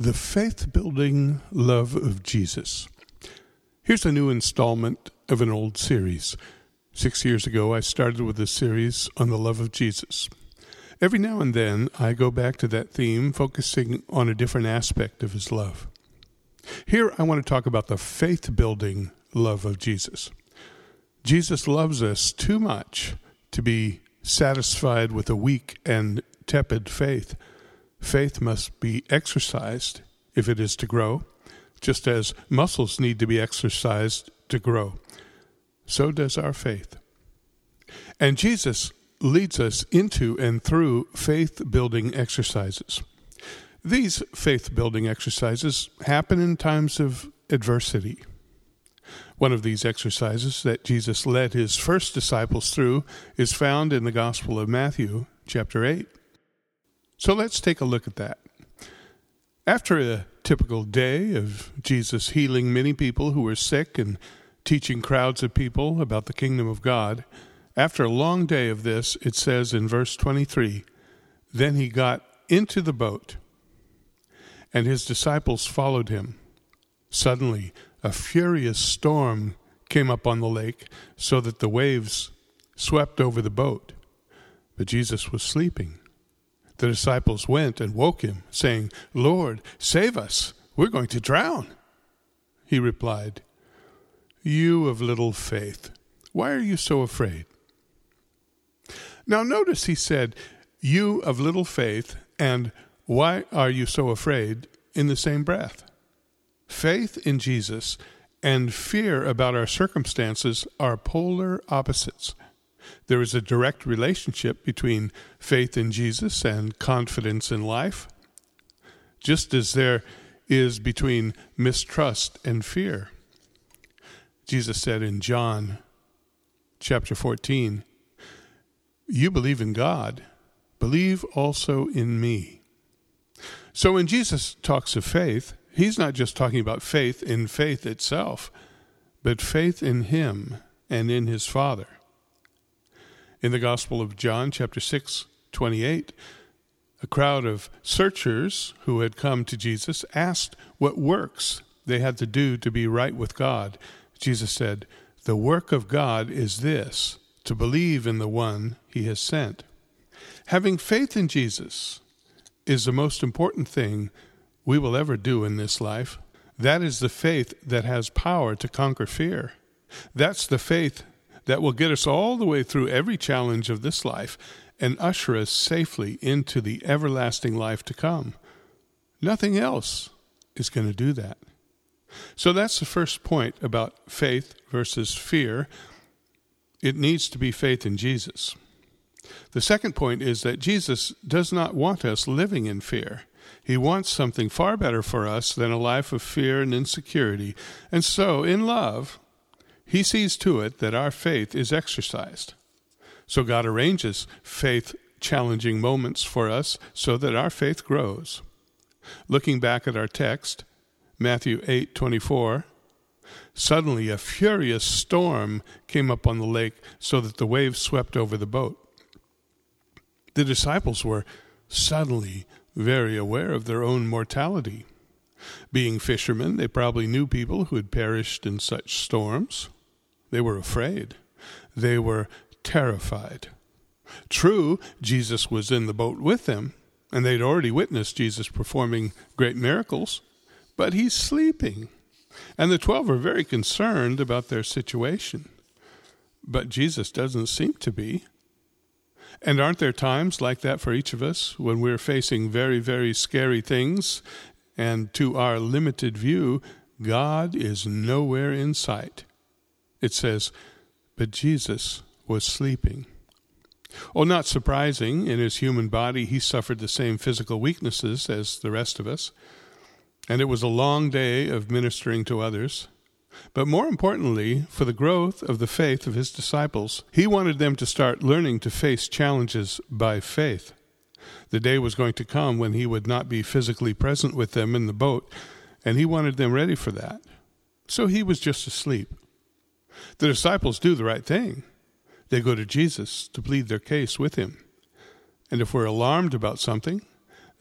The Faith-Building Love of Jesus. Here's a new installment of an old series. 6 years ago, I started with a series on the love of Jesus. Every now and then, I go back to that theme, focusing on a different aspect of his love. Here, I want to talk about the faith-building love of Jesus. Jesus loves us too much to be satisfied with a weak and tepid faith. Faith must be exercised if it is to grow, just as muscles need to be exercised to grow. So does our faith. And Jesus leads us into and through faith-building exercises. These faith-building exercises happen in times of adversity. One of these exercises that Jesus led his first disciples through is found in the Gospel of Matthew, chapter 8. So let's take a look at that. After a typical day of Jesus healing many people who were sick and teaching crowds of people about the kingdom of God, after a long day of this, it says in verse 23, "Then he got into the boat, and his disciples followed him. Suddenly, a furious storm came up on the lake, so that the waves swept over the boat. But Jesus was sleeping. The disciples went and woke him, saying, 'Lord, save us. We're going to drown.' He replied, 'You of little faith, why are you so afraid?'" Now notice he said, "You of little faith," and "Why are you so afraid?" in the same breath. Faith in Jesus and fear about our circumstances are polar opposites. There is a direct relationship between faith in Jesus and confidence in life, just as there is between mistrust and fear. Jesus said in John chapter 14, "You believe in God, believe also in me." So when Jesus talks of faith, he's not just talking about faith in faith itself, but faith in him and in his Father. In the Gospel of John, chapter 6:28, a crowd of searchers who had come to Jesus asked what works they had to do to be right with God. Jesus said, "The work of God is this, to believe in the one he has sent." Having faith in Jesus is the most important thing we will ever do in this life. That is the faith that has power to conquer fear. That's the faith that will get us all the way through every challenge of this life and usher us safely into the everlasting life to come. Nothing else is going to do that. So that's the first point about faith versus fear. It needs to be faith in Jesus. The second point is that Jesus does not want us living in fear. He wants something far better for us than a life of fear and insecurity. And so, in love, he sees to it that our faith is exercised. So God arranges faith-challenging moments for us so that our faith grows. Looking back at our text, Matthew 8:24, "Suddenly a furious storm came up on the lake so that the waves swept over the boat." The disciples were suddenly very aware of their own mortality. Being fishermen, they probably knew people who had perished in such storms. They were afraid. They were terrified. True, Jesus was in the boat with them, and they'd already witnessed Jesus performing great miracles, but he's sleeping. And the 12 are very concerned about their situation. But Jesus doesn't seem to be. And aren't there times like that for each of us when we're facing very, very scary things, and to our limited view, God is nowhere in sight? It says, "But Jesus was sleeping." Oh, not surprising, in his human body, he suffered the same physical weaknesses as the rest of us. And it was a long day of ministering to others. But more importantly, for the growth of the faith of his disciples, he wanted them to start learning to face challenges by faith. The day was going to come when he would not be physically present with them in the boat, and he wanted them ready for that. So he was just asleep. The disciples do the right thing. They go to Jesus to plead their case with him. And if we're alarmed about something,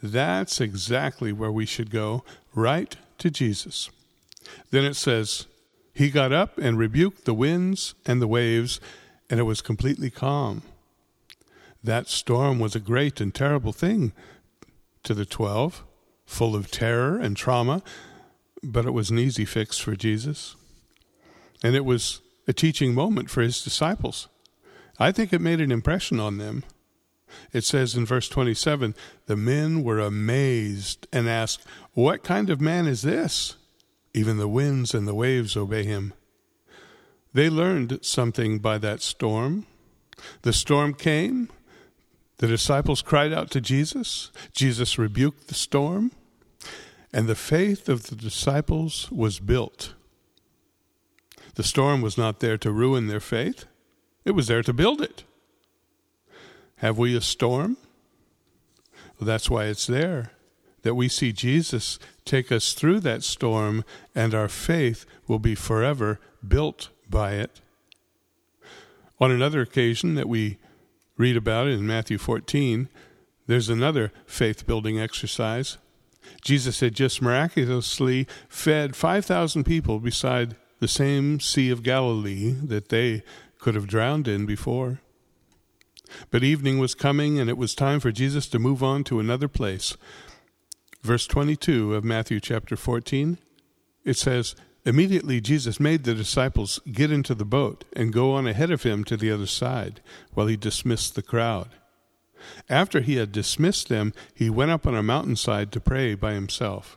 That's exactly where we should go, right to Jesus. Then it says, he got up and rebuked the winds and the waves, and it was completely calm. That storm was a great and terrible thing to the 12, full of terror and trauma, but it was an easy fix for Jesus. And it was a teaching moment for his disciples. I think it made an impression on them. It says in verse 27, the men were amazed and asked, what kind of man is this? Even the winds and the waves obey him. They learned something by that storm. The storm came. The disciples cried out to Jesus. Jesus rebuked the storm. And the faith of the disciples was built. The storm was not there to ruin their faith. It was there to build it. Have we a storm? Well, that's why it's there, that we see Jesus take us through that storm, and our faith will be forever built by it. On another occasion that we read about in Matthew 14, there's another faith-building exercise. Jesus had just miraculously fed 5,000 people beside the same Sea of Galilee that they could have drowned in before. But evening was coming, and it was time for Jesus to move on to another place. Verse 22 of Matthew chapter 14, it says, immediately Jesus made the disciples get into the boat and go on ahead of him to the other side while he dismissed the crowd. After he had dismissed them, he went up on a mountainside to pray by himself.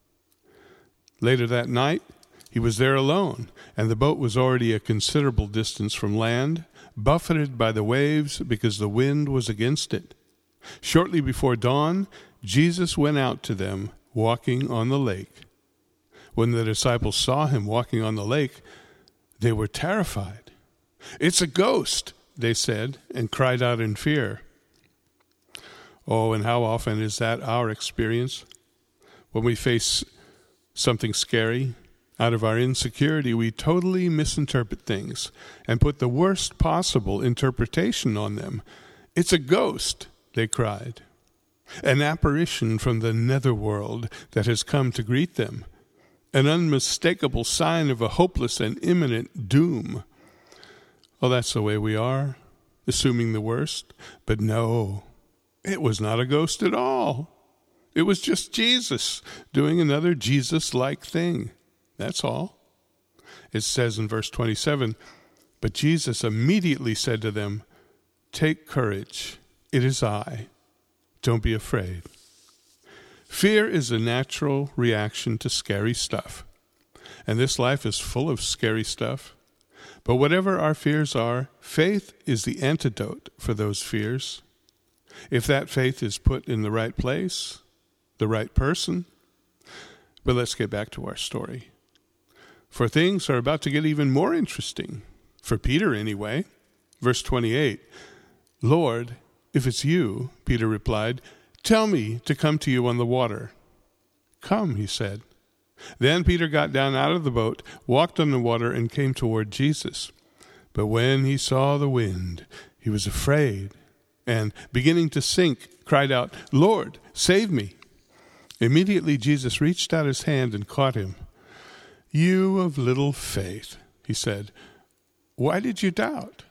Later that night, he was there alone, and the boat was already a considerable distance from land, buffeted by the waves because the wind was against it. Shortly before dawn, Jesus went out to them walking on the lake. When the disciples saw him walking on the lake, they were terrified. It's a ghost, they said, and cried out in fear. Oh, and how often is that our experience? When we face something scary, out of our insecurity, we totally misinterpret things and put the worst possible interpretation on them. It's a ghost, they cried. An apparition from the netherworld that has come to greet them. An unmistakable sign of a hopeless and imminent doom. Oh, that's the way we are, assuming the worst. But no, it was not a ghost at all. It was just Jesus doing another Jesus-like thing. That's all. It says in verse 27, but Jesus immediately said to them, take courage, it is I. Don't be afraid. Fear is a natural reaction to scary stuff. And this life is full of scary stuff. But whatever our fears are, faith is the antidote for those fears. If that faith is put in the right place, the right person. But let's get back to our story. For things are about to get even more interesting. For Peter, anyway. Verse 28, Lord, if it's you, Peter replied, tell me to come to you on the water. Come, he said. Then Peter got down out of the boat, walked on the water, and came toward Jesus. But when he saw the wind, he was afraid, and beginning to sink, cried out, Lord, save me. Immediately Jesus reached out his hand and caught him. You of little faith, he said, why did you doubt?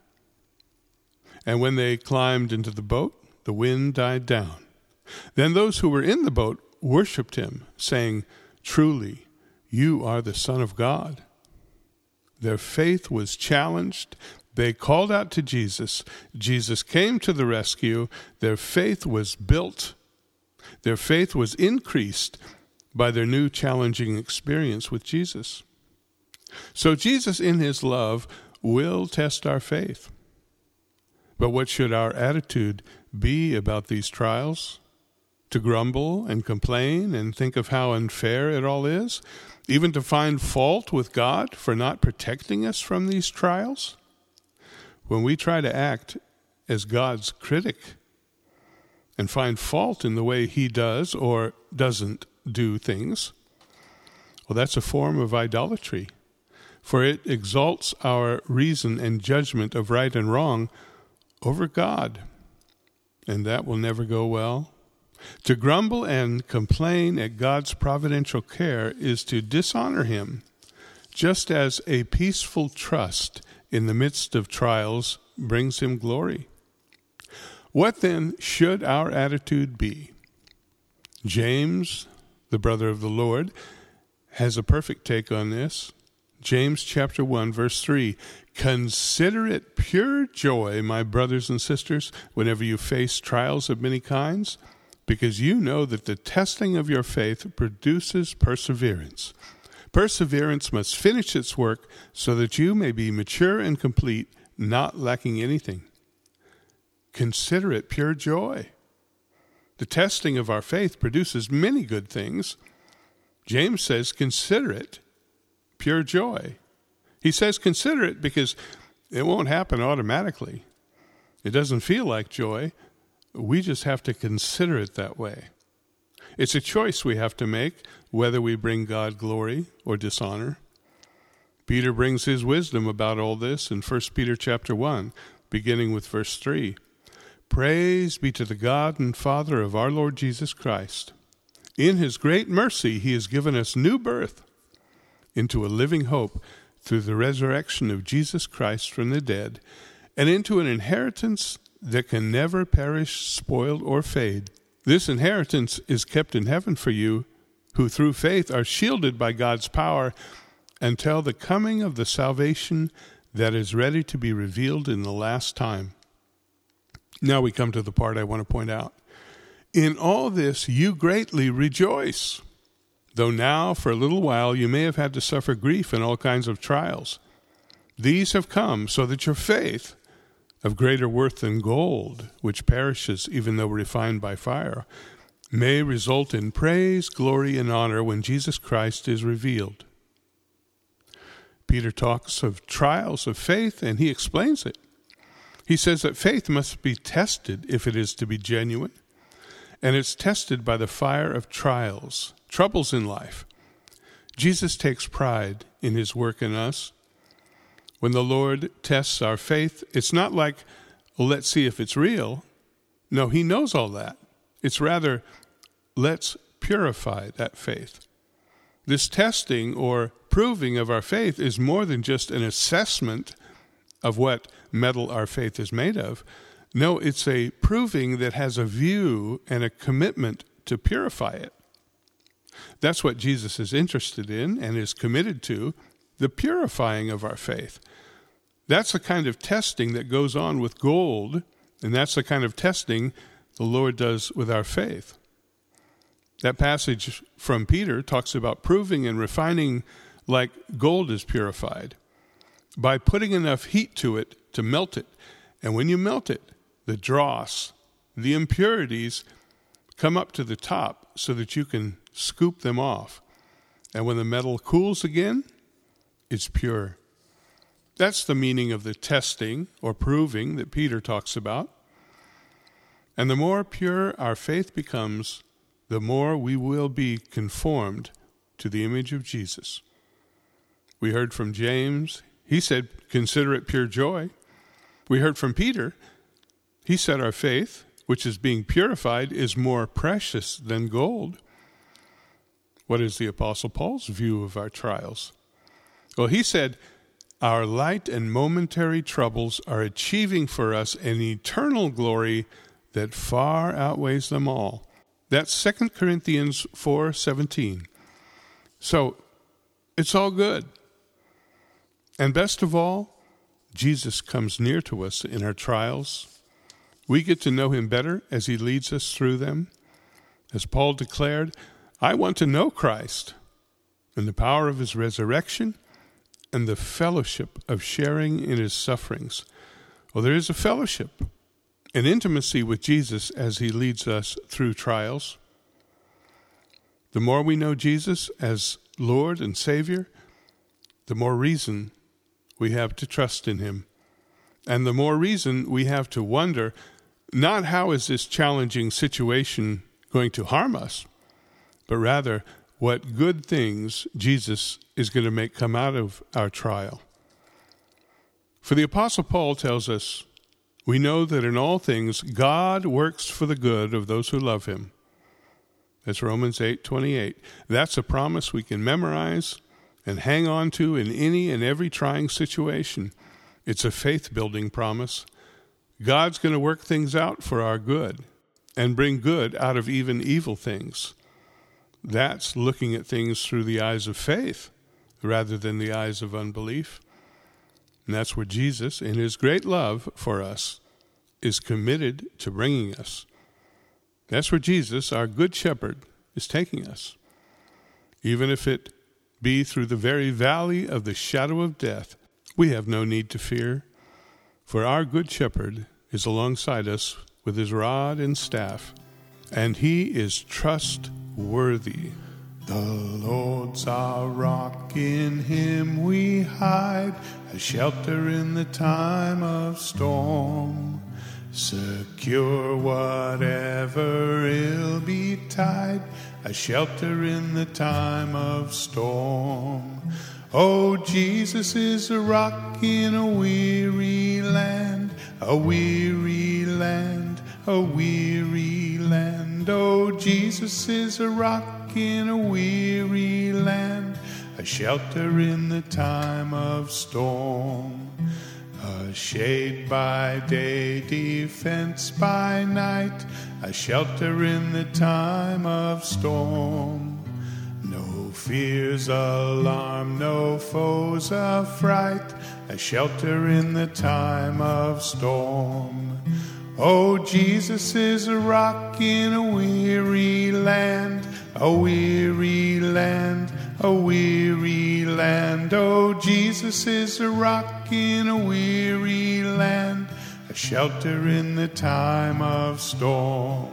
And when they climbed into the boat, the wind died down. Then those who were in the boat worshipped him, saying, truly, you are the Son of God. Their faith was challenged. They called out to Jesus. Jesus came to the rescue. Their faith was built. Their faith was increased by their new challenging experience with Jesus. So Jesus, in his love, will test our faith. But what should our attitude be about these trials? To grumble and complain and think of how unfair it all is? Even to find fault with God for not protecting us from these trials? When we try to act as God's critic and find fault in the way he does or doesn't do things, well, that's a form of idolatry, for it exalts our reason and judgment of right and wrong over God, and that will never go well. To grumble and complain at God's providential care is to dishonor him, just as a peaceful trust in the midst of trials brings him glory. What then should our attitude be? James, the brother of the Lord, has a perfect take on this. James chapter 1, verse 3, "Consider it pure joy, my brothers and sisters, whenever you face trials of many kinds, because you know that the testing of your faith produces perseverance. Perseverance must finish its work so that you may be mature and complete, not lacking anything." Consider it pure joy. The testing of our faith produces many good things. James says, consider it pure joy. He says, consider it because it won't happen automatically. It doesn't feel like joy. We just have to consider it that way. It's a choice we have to make, whether we bring God glory or dishonor. Peter brings his wisdom about all this in 1 Peter chapter 1, beginning with verse 3. "Praise be to the God and Father of our Lord Jesus Christ. In his great mercy he has given us new birth into a living hope through the resurrection of Jesus Christ from the dead, and into an inheritance that can never perish, spoil, or fade. This inheritance is kept in heaven for you, who through faith are shielded by God's power until the coming of the salvation that is ready to be revealed in the last time." Now we come to the part I want to point out. "In all this you greatly rejoice, though now for a little while you may have had to suffer grief in all kinds of trials. These have come so that your faith, of greater worth than gold, which perishes even though refined by fire, may result in praise, glory, and honor when Jesus Christ is revealed." Peter talks of trials of faith, and he explains it. He says that faith must be tested if it is to be genuine, and it's tested by the fire of trials, troubles in life. Jesus takes pride in his work in us. When the Lord tests our faith, it's not like, well, let's see if it's real. No, he knows all that. It's rather, let's purify that faith. This testing or proving of our faith is more than just an assessment of what metal our faith is made of. No, it's a proving that has a view and a commitment to purify it. That's what Jesus is interested in and is committed to, the purifying of our faith. That's the kind of testing that goes on with gold, and that's the kind of testing the Lord does with our faith. That passage from Peter talks about proving and refining like gold is purified, by putting enough heat to it to melt it. And when you melt it, the dross, the impurities come up to the top so that you can scoop them off. And when the metal cools again, it's pure. That's the meaning of the testing or proving that Peter talks about. And the more pure our faith becomes, the more we will be conformed to the image of Jesus. We heard from James. He said, consider it pure joy. We heard from Peter. He said our faith, which is being purified, is more precious than gold. What is the Apostle Paul's view of our trials? Well, he said, our light and momentary troubles are achieving for us an eternal glory that far outweighs them all. That's 2 Corinthians 4:17. So, it's all good. And best of all, Jesus comes near to us in our trials. We get to know him better as he leads us through them. As Paul declared, I want to know Christ and the power of his resurrection and the fellowship of sharing in his sufferings. Well, there is a fellowship, an intimacy with Jesus as he leads us through trials. The more we know Jesus as Lord and Savior, the more reason we have to trust in him. And the more reason we have to wonder, not how is this challenging situation going to harm us, but rather what good things Jesus is going to make come out of our trial. For the Apostle Paul tells us, we know that in all things God works for the good of those who love him, That's Romans 8:28. That's a promise we can memorize and hang on to in any and every trying situation. It's a faith-building promise. God's going to work things out for our good and bring good out of even evil things. That's looking at things through the eyes of faith rather than the eyes of unbelief. And that's where Jesus, in his great love for us, is committed to bringing us. That's where Jesus, our good shepherd, is taking us. Even if it be through the very valley of the shadow of death, we have no need to fear, for our good shepherd is alongside us with his rod and staff, and he is trustworthy. The Lord's our rock, in him we hide, a shelter in the time of storm. Secure whatever ill betide, a shelter in the time of storm. Oh, Jesus is a rock in a weary land, a weary land, a weary land. Oh, Jesus is a rock in a weary land, a shelter in the time of storm. A shade by day, defense by night, a shelter in the time of storm. No fears, alarm, no foes affright, a shelter in the time of storm. Oh, Jesus is a rock in a weary land, a weary land, a weary land. Oh, Jesus is a rock in a weary land, a shelter in the time of storm.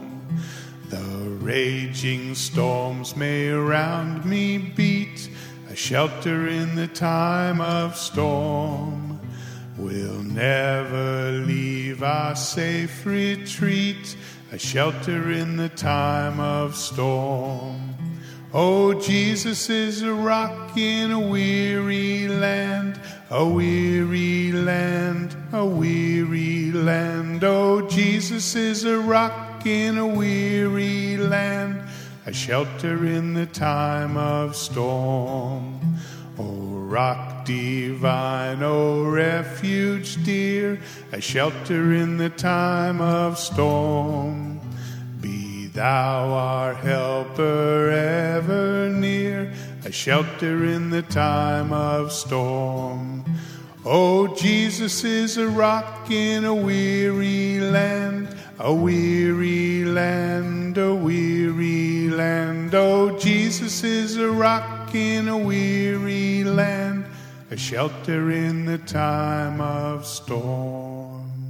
The raging storms may around me beat, a shelter in the time of storm. We'll never leave our safe retreat, a shelter in the time of storm. Oh, Jesus is a rock in a weary land, a weary land, a weary land. Oh, Jesus is a rock in a weary land, a shelter in the time of storm. Oh, rock divine, oh, refuge dear, a shelter in the time of storm. Be thou our helper ever near, a shelter in the time of storm. Oh, Jesus is a rock in a weary land, a weary land, a weary land. Oh, Jesus is a rock in a weary land, a shelter in the time of storm.